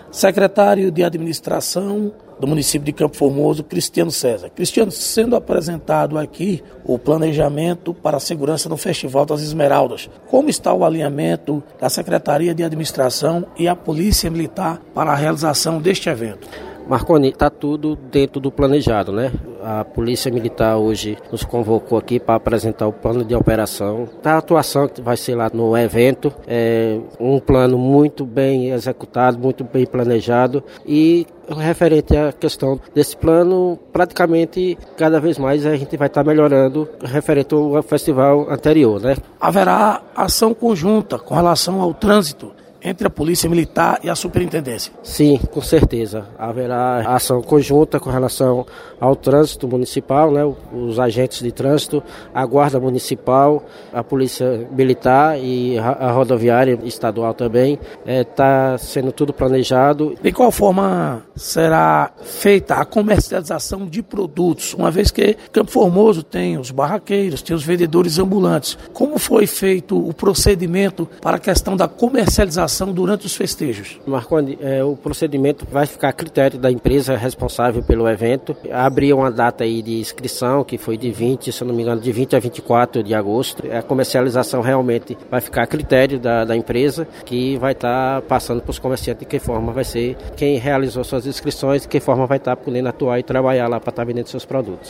Secretário de Administração do município de Campo Formoso, Cristiano César. Cristiano, sendo apresentado aqui o planejamento para a segurança no Festival das Esmeraldas, como está o alinhamento da Secretaria de Administração e a Polícia Militar para a realização deste evento? Marconi, está tudo dentro do planejado, né? A Polícia Militar hoje nos convocou aqui para apresentar o plano de operação. A atuação que vai ser lá no evento é um plano muito bem executado, muito bem planejado e referente à questão desse plano, praticamente cada vez mais a gente vai estar melhorando referente ao festival anterior, né? Haverá ação conjunta com relação ao trânsito entre a Polícia Militar e a Superintendência? Sim, com certeza. Haverá ação conjunta com relação ao trânsito municipal, né? Os agentes de trânsito, a Guarda Municipal, a Polícia Militar e a Rodoviária Estadual também. Está sendo tudo planejado. De qual forma será feita a comercialização de produtos, uma vez que Campo Formoso tem os barraqueiros, tem os vendedores ambulantes? Como foi feito o procedimento para a questão da comercialização durante os festejos? Marconi, o procedimento vai ficar a critério da empresa responsável pelo evento. Abriu uma data aí de inscrição, que foi de 20, se eu não me engano, de 20 a 24 de agosto. A comercialização realmente vai ficar a critério da empresa, que vai estar passando para os comerciantes de que forma vai ser, quem realizou suas inscrições, de que forma vai estar podendo atuar e trabalhar lá para estar vendendo seus produtos.